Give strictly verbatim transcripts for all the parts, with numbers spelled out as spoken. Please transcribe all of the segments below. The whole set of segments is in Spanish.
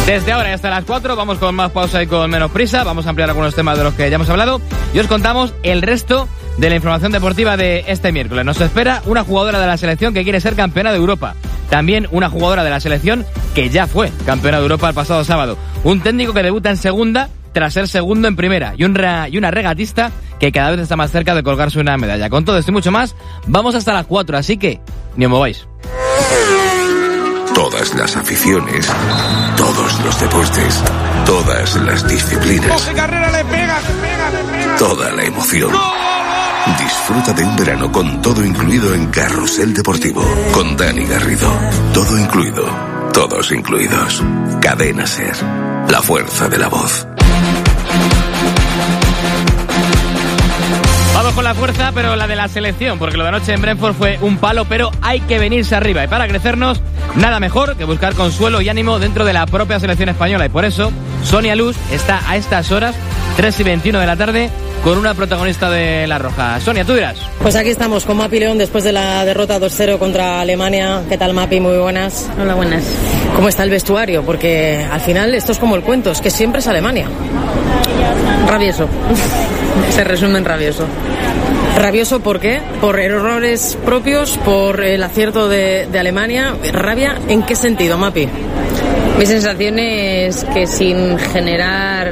Desde ahora y hasta las cuatro vamos con más pausa y con menos prisa. Vamos a ampliar algunos temas de los que ya hemos hablado y os contamos el resto de la información deportiva de este miércoles. Nos espera una jugadora de la selección que quiere ser campeona de Europa. También una jugadora de la selección que ya fue campeona de Europa el pasado sábado. Un técnico que debuta en segunda tras ser segundo en primera. Y, un ra- y una regatista que cada vez está más cerca de colgarse una medalla. Con todo esto y mucho más, vamos hasta las cuatro, así que ni os mováis. Todas las aficiones, todos los deportes, todas las disciplinas, Carrera le pega, le pega, le pega. toda la emoción. Disfruta de un verano con todo incluido en Carrusel Deportivo, con Dani Garrido. Todo incluido, todos incluidos. Cadena Ser, la fuerza de la voz. Vamos con la fuerza, pero la de la selección, porque lo de anoche en Brentford fue un palo, pero hay que venirse arriba. Y para crecernos, nada mejor que buscar consuelo y ánimo dentro de la propia selección española. Y por eso, Sonia Luz está a estas horas, tres y veintiuno de la tarde, con una protagonista de La Roja. Sonia, tú dirás. Pues aquí estamos con Mapi León después de la derrota dos cero contra Alemania. ¿Qué tal, Mapi? Muy buenas. Hola, buenas. ¿Cómo está el vestuario? Porque al final esto es como el cuento, es que siempre es Alemania. Rabioso. Se resume en rabioso. ¿Rabioso por qué? ¿Por errores propios? ¿Por el acierto de, de Alemania? ¿Rabia en qué sentido, Mapi? Mi sensación es que sin generar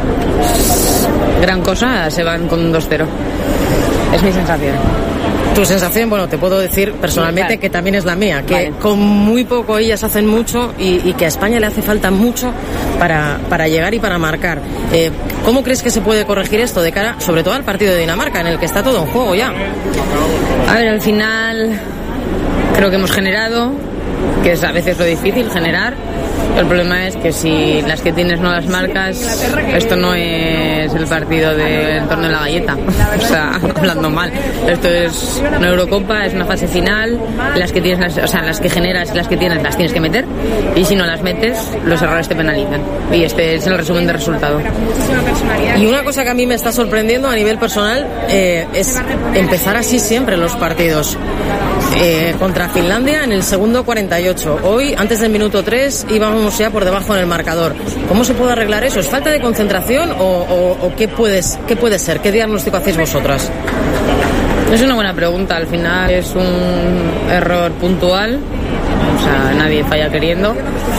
gran cosa se van con un dos cero. Es mi sensación. Tu sensación, bueno, te puedo decir personalmente Claro. que también es la mía, que Vale. con muy poco ellas hacen mucho y, y que a España le hace falta mucho para, para llegar y para marcar. Eh, ¿Cómo crees que se puede corregir esto de cara, sobre todo al partido de Dinamarca, en el que está todo en juego ya? A ver, al final creo que hemos generado, que es a veces lo difícil, generar. El problema es que si las que tienes no las marcas, esto no es el partido del torneo de la galleta, o sea, hablando mal. Esto es una Eurocopa, es una fase final, las que tienes, las, o sea, las que generas y las que tienes las tienes que meter, y si no las metes, los errores te penalizan. Y este es el resumen del resultado. Y una cosa que a mí me está sorprendiendo a nivel personal eh, es empezar así siempre los partidos. Eh, contra Finlandia en el segundo cuarenta y ocho. Hoy, antes del minuto tres, íbamos ya por debajo en el marcador. ¿Cómo se puede arreglar eso? ¿Es falta de concentración o, o, o qué, puedes, qué puede ser? ¿Qué diagnóstico hacéis vosotras? Es una buena pregunta. Al final es un error puntual. O sea, nadie falla queriendo.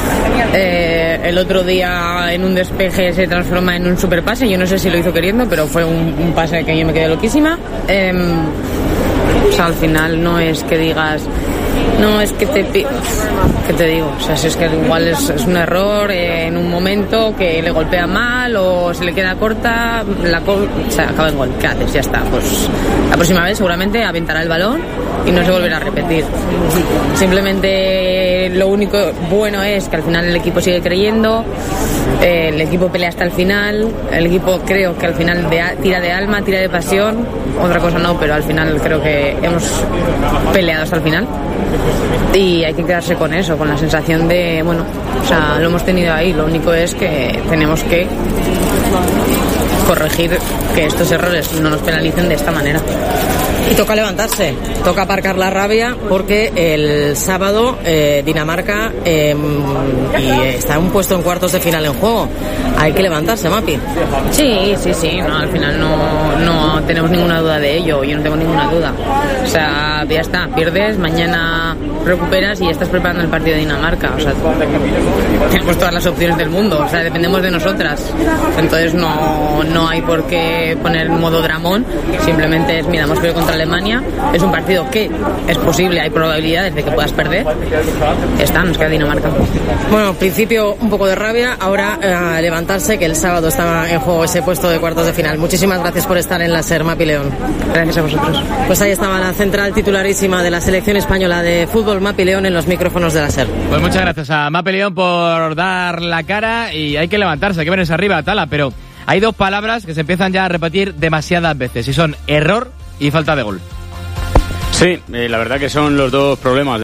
Eh, el otro día en un despeje se transforma en un superpase. Yo no sé si lo hizo queriendo, pero fue un, un pase que yo me quedé loquísima. Eh, o sea, al final no es que digas, no es que te... ¿Qué te digo? O sea, si es que igual es, es un error eh, en un momento que le golpea mal o se le queda corta, la co- o sea, acaba en gol. ¿Qué haces? Ya está. Pues la próxima vez seguramente aventará el balón y no se volverá a repetir. Simplemente lo único bueno es que al final el equipo sigue creyendo, eh, el equipo pelea hasta el final, el equipo creo que al final de, tira de alma, tira de pasión, otra cosa no, pero al final creo que hemos peleado hasta el final. Y hay que quedarse con eso, con la sensación de, bueno, o sea, lo hemos tenido ahí, lo único es que tenemos que corregir que estos errores no nos penalicen de esta manera. Y toca levantarse, toca aparcar la rabia porque el sábado eh, Dinamarca eh, y está un puesto en cuartos de final en juego. Hay que levantarse, Mapi. Sí, sí, sí, no, al final no, no tenemos ninguna duda de ello, yo no tengo ninguna duda. O sea, ya está, pierdes, mañana recuperas y ya estás preparando el partido de Dinamarca. O sea, tenemos todas las opciones del mundo, o sea, dependemos de nosotras. Entonces no, no hay por qué poner modo dramón, simplemente es, mira, hemos perdido contra Alemania, es un partido que es posible, hay probabilidades de que puedas perder. Ya está, nos queda Dinamarca. Bueno, al principio un poco de rabia, ahora eh, levantarse, que el sábado estaba en juego ese puesto de cuartos de final. Muchísimas gracias por estar en la SER, Mapi León. Gracias a vosotros. Pues ahí estaba la central titularísima de la selección española de fútbol, Mapi León, en los micrófonos de la SER. Pues muchas gracias a Mapi León por dar la cara y hay que levantarse, hay que venirse arriba, Tala, pero hay dos palabras que se empiezan ya a repetir demasiadas veces y son error y falta de gol. Sí, eh, la verdad que son los dos problemas